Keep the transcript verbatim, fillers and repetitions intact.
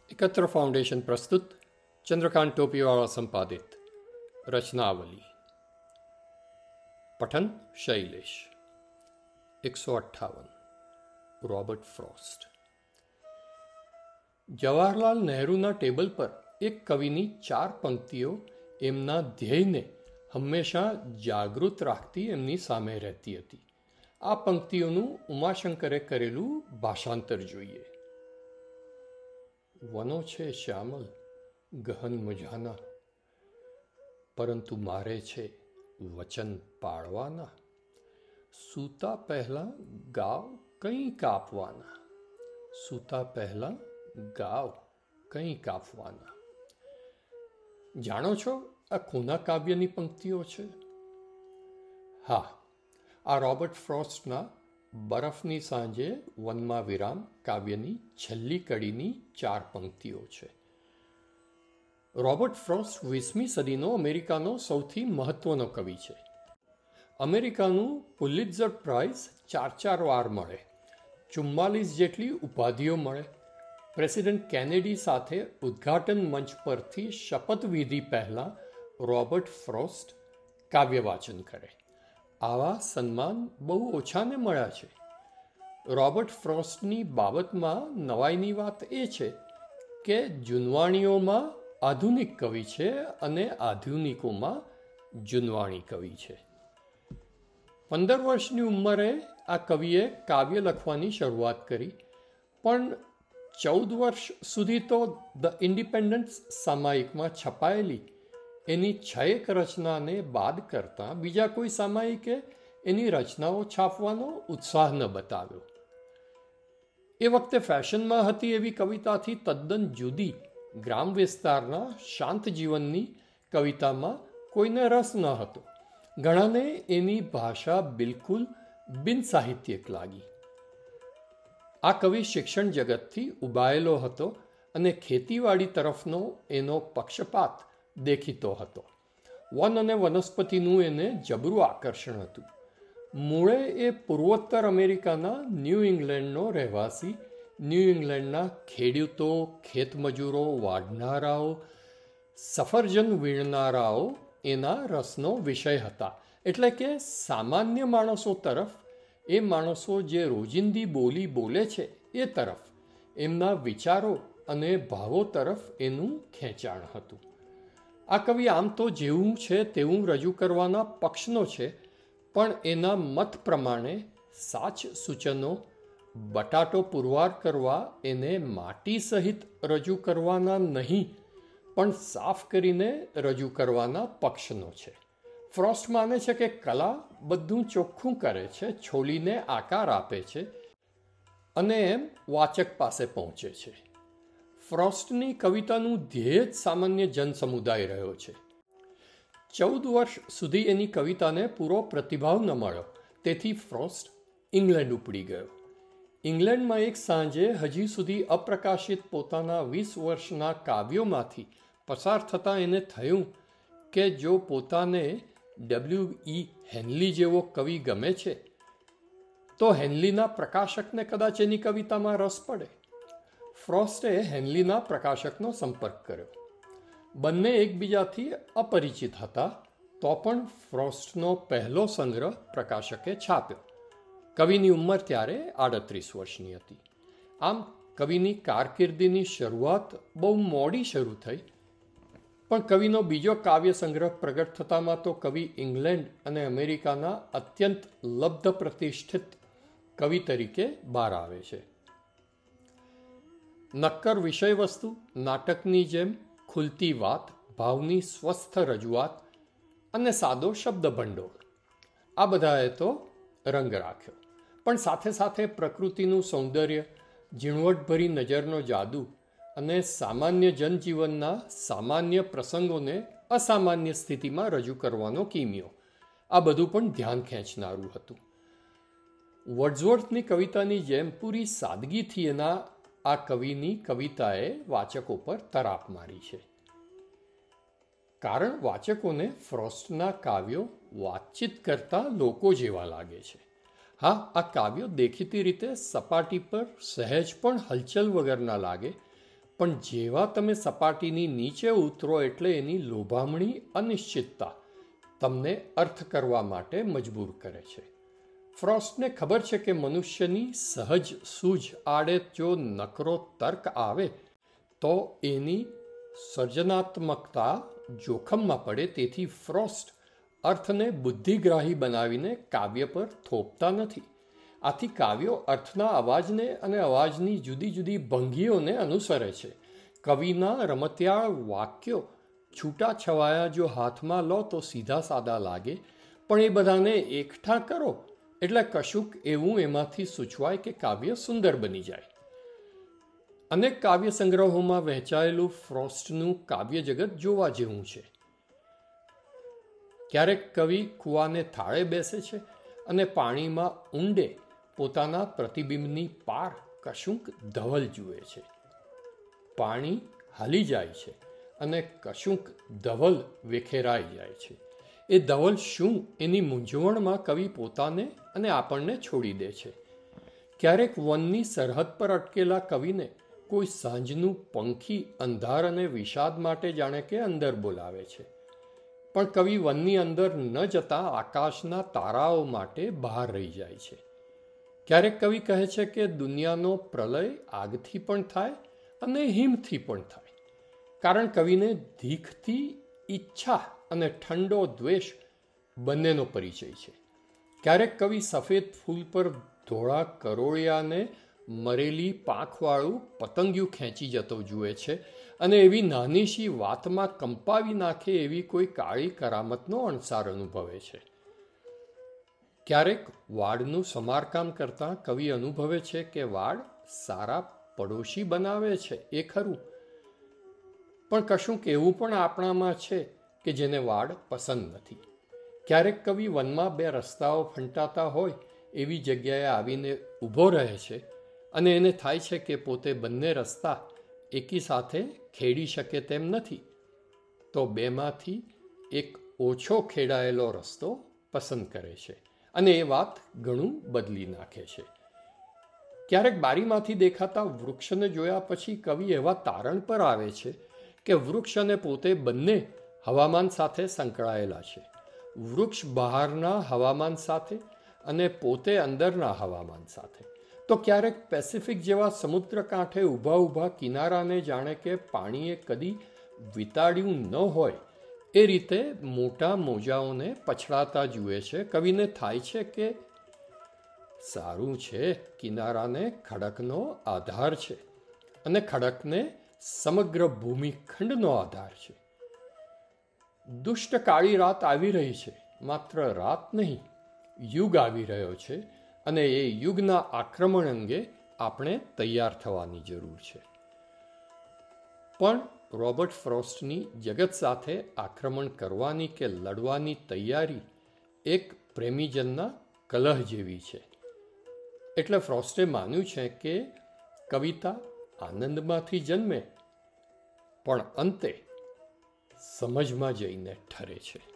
एकत्र फाउंडेशन प्रस्तुत चंद्रकांत टोपीवाला संपादित रचनावली। पठन शैलेश। एक सौ अट्ठावन। Robert Frost. जवाहरलाल नेहरूના ટેબલ પર એક કવિની ચાર પંક્તિઓ એમના ધ્યેયને હંમેશા જાગૃત રાખતી એમની સામે રહેતી હતી। આ પંક્તિઓનું ઉમાશંકરે કરેલું ભાષાંતર જોઈએ। વનો છે શ્યામલ ગહન મજાના, પરંતુ મારે છે વચન પાળવાના। સૂતા પહેલા ગાવ કંઈ કાપવાના, સૂતા પહેલા ગાવ કંઈ કાપવાના। જાણો છો આ કોના કાવ્યની પંક્તિઓ છે? હા, આ રોબર્ટ ફ્રોસ્ટના બરફની સાંજે વનમાં વિરામ કાવ્યની છેલ્લી કડીની ચાર પંક્તિઓ છે। રોબર્ટ ફ્રોસ્ટ વીસમી સદીનો અમેરિકાનો સૌથી મહત્વનો કવિ છે। અમેરિકાનું પુલિત્ઝર પ્રાઇઝ ચાર ચાર વાર મળે, ચુમ્માલીસ જેટલી ઉપાધિઓ મળે, પ્રેસિડેન્ટ કેનેડી સાથે ઉદ્ઘાટન મંચ પરથી શપથવિધિ પહેલાં રોબર્ટ ફ્રોસ્ટ કાવ્ય વાચન કરે। આવા સન્માન બહુ ઓછાને મળ્યા છે। રોબર્ટ ફ્રોસ્ટની બાબતમાં નવાઈની વાત એ છે કે જૂનવાણીઓમાં આધુનિક કવિ છે અને આધુનિકોમાં જૂનવાણી કવિ છે। પંદર વર્ષની ઉંમરે આ કવિએ કાવ્ય લખવાની શરૂઆત કરી, પણ ચૌદ વર્ષ સુધી તો ધ ઇન્ડિપેન્ડન્ટ સામાયિકમાં છપાયેલી એની છ એક રચનાને બાદ કરતાં બીજા કોઈ સામાયિકે એની રચનાઓ છાપવાનો ઉત્સાહ ન બતાવ્યો। એ વખતે ફેશનમાં હતી એવી કવિતાથી તદ્દન જુદી ગ્રામ વિસ્તારના શાંત જીવનની કવિતામાં કોઈને રસ ન હતો। ઘણાને એની ભાષા બિલકુલ બિનસાહિત્યિક લાગી। આ કવિ શિક્ષણ જગતથી ઉબાયેલો હતો અને ખેતીવાડી તરફનો એનો પક્ષપાત દેખીતો હતો। વન અને વનસ્પતિનું એને જબરું આકર્ષણ હતું। મૂળે એ પૂર્વોત્તર અમેરિકાના ન્યૂ ઇંગ્લેન્ડનો રહેવાસી, ન્યૂ ઇંગ્લેન્ડના ખેડૂતો, ખેતમજૂરો, વાઢનારાઓ, સફરજન વીણનારાઓ એના રસનો વિષય હતા। એટલે કે સામાન્ય માણસો તરફ, એ માણસો જે રોજિંદી બોલી બોલે છે એ તરફ, એમના વિચારો અને ભાવો તરફ એનું ખેંચાણ હતું। આ કવિ આમ તો જેવું છે તેવું રજૂ કરવાના પક્ષનો છે, પણ એના મત પ્રમાણે સાચ સૂચનો બટાટો પુરવાર કરવા એને માટી સહિત રજૂ કરવાના નહીં, પણ સાફ કરીને રજૂ કરવાના પક્ષનો છે। ફ્રોસ્ટ માને છે કે કલા બધું ચોખ્ખું કરે છે, છોલીને આકાર આપે છે અને એમ વાચક પાસે પહોંચે છે। ફ્રોસ્ટની કવિતાનું ધ્યેય જ સામાન્ય જનસમુદાય રહ્યો છે। ચૌદ વર્ષ સુધી એની કવિતાને પૂરો પ્રતિભાવ ન મળ્યો, તેથી ફ્રોસ્ટ ઇંગ્લેન્ડ ઉપડી ગયો। ઇંગ્લેન્ડમાં એક સાંજે હજી સુધી અપ્રકાશિત પોતાના વીસ વર્ષના કાવ્યોમાંથી પસાર થતાં એને થયું કે જો પોતાને ડબલ્યુ ઈ હેનલી જેવો કવિ ગમે છે તો હેનલીના પ્રકાશકને કદાચ એની કવિતામાં રસ પડે। ફ્રોસ્ટે હેનલીના પ્રકાશકનો સંપર્ક કર્યો। બંને એકબીજાથી અપરિચિત હતા, તો પણ ફ્રોસ્ટનો પહેલો સંગ્રહ પ્રકાશકે છાપ્યો। કવિની ઉંમર ત્યારે આડત્રીસ વર્ષની હતી। આમ કવિની કારકિર્દીની શરૂઆત બહુ મોડી શરૂ થઈ, પણ કવિનો બીજો કાવ્ય સંગ્રહ પ્રગટ થતામાં તો કવિ ઇંગ્લેન્ડ અને અમેરિકાના અત્યંત લબ્ધ પ્રતિષ્ઠિત કવિ તરીકે બહાર આવે છે। નક્કર વિષયવસ્તુ, નાટકની જેમ ખુલતી વાત, ભાવની સ્વસ્થ રજૂઆત અને સાદો શબ્દ ભંડોળ, આ બધાએ તો રંગ રાખ્યો, પણ સાથે સાથે પ્રકૃતિનું સૌંદર્ય, ઝીણવટભરી નજરનો જાદુ અને સામાન્ય જનજીવનના સામાન્ય પ્રસંગોને અસામાન્ય સ્થિતિમાં રજૂ કરવાનો કિમિયો, આ બધું પણ ધ્યાન ખેંચનારું હતું। વર્ડ્સવર્થની કવિતાની જેમ પૂરી સાદગીથી એના આ કવિની કવિતાએ વાચકો પર તરાપ મારી છે। કારણ વાચકોને ફ્રોસ્ટના કાવ્યો વાતચીત કરતા લોકો જેવા લાગે છે। હા, આ કાવ્યો દેખીતી રીતે સપાટી પર સહેજ પણ હલચલ વગરના લાગે, પણ જેવા તમે સપાટીની નીચે ઉતરો એટલે એની લોભામણી અનિશ્ચિતતા તમને અર્થ કરવા માટે મજબૂર કરે છે. ફ્રોસ્ટને ખબર છે કે મનુષ્યની સહજ સૂઝ આડે જો નકરો તર્ક આવે તો એની સર્જનાત્મકતા જોખમમાં પડે. તેથી ફ્રોસ્ટ અર્થને બુદ્ધિગ્રાહી બનાવીને કાવ્ય પર થોપતા નથી. આથી કાવ્યો અર્થના અવાજને અને અવાજની જુદી જુદી ભંગીઓને અનુસરે છે. કવિના રમતિયાળ વાક્યો છૂટા છવાયા જો હાથમાં લો તો સીધા સાદા લાગે, પણ એ બધાને એકઠા કરો એટલે કશુંક એવું એમાંથી સૂચવાય કે કાવ્ય સુંદર બની જાય. અનેક કાવ્ય સંગ્રહોમાં વહેંચાયેલું ફ્રોસ્ટનું કાવ્ય જગત જોવા જેવું છે. ક્યારેક કવિ કૂવાને થાળે બેસે છે અને પાણીમાં ઊંડે પોતાના પ્રતિબિંબની પાર કશુંક ધવલ જુએ છે. પાણી હાલી જાય છે અને કશુંક ધવલ વિખેરાઈ જાય છે. એ ધવલ શું એની મૂંઝવણમાં કવિ પોતાને અને આપણને છોડી દે છે. ક્યારેક વનની સરહદ પર અટકેલા કવિને કોઈ સાંજનું પંખી અંધાર અને વિષાદ માટે જાણે કે અંદર બોલાવે છે. પણ કવિ વનની અંદર ન જતા આકાશના તારાઓ માટે બહાર રહી જાય છે. ક્યારેક કવિ કહે છે કે દુનિયાનો પ્રલય આગથી પણ થાય અને હિમથી પણ થાય, કારણ કવિને ધીખથી ઈચ્છા અને ઠંડો દ્વેષ બંનેનો પરિચય છે. ક્યારેક કવિ સફેદ ફૂલ પર ધોળા કરોળિયાને મરેલી પાંખવાળું પતંગિયું ખેંચી જતો જુએ છે અને એવી નાનીશી વાતમાં કંપાવી નાખે એવી કોઈ કાળી કરામતનો અણસાર અનુભવે છે. ક્યારેક વાડનું સમારકામ કરતાં કવિ અનુભવે છે કે વાડ સારા પડોશી બનાવે છે, એ ખરું, પણ કશુંક એવું પણ આપણામાં છે કે જેને વાડ પસંદ નથી. ક્યારેક કવિ વનમાં બે રસ્તાઓ ફંટાતા હોય એવી જગ્યાએ આવીને ઊભો રહે છે અને એને થાય છે કે પોતે બંને રસ્તા એકી સાથે ખેડી શકે તેમ નથી, તો બેમાંથી એક ઓછો ખેડાયેલો રસ્તો પસંદ કરે છે અને એ વાત ઘણું બદલી નાખે છે. ક્યારેક બારીમાંથી દેખાતા વૃક્ષને જોયા પછી કવિ એવા તારણ પર આવે છે કે વૃક્ષ અને પોતે બંને હવામાન સાથે સંકળાયેલા છે. વૃક્ષ બહારના હવામાન સાથે અને પોતે અંદરના હવામાન સાથે. તો ક્યારેક પેસિફિક જેવા સમુદ્ર કાંઠે ઊભા ઊભા કિનારાને જાણે કે પાણીએ કદી વિતાડ્યું ન હોય એ રીતે મોટા મોજાઓને પછડાતા જુએ છે. કવિને થાય છે કે સારું છે, કિનારાને ખડકનો આધાર છે અને ખડકને સમગ્ર ભૂમિખંડનો આધાર છે. દુષ્ટ કાળી રાત આવી રહી છે, માત્ર રાત નહીં, યુગ આવી રહ્યો છે અને એ યુગના આક્રમણ અંગે આપણે તૈયાર થવાની જરૂર છે. પણ રોબર્ટ ફ્રોસ્ટની જગત સાથે આક્રમણ કરવાની કે લડવાની તૈયારી એક પ્રેમીજનના કલહ જેવી છે. એટલે ફ્રોસ્ટે માન્યું છે કે કવિતા આનંદમાંથી જન્મે પણ અંતે સમજમાં જઈને ઠરે છે.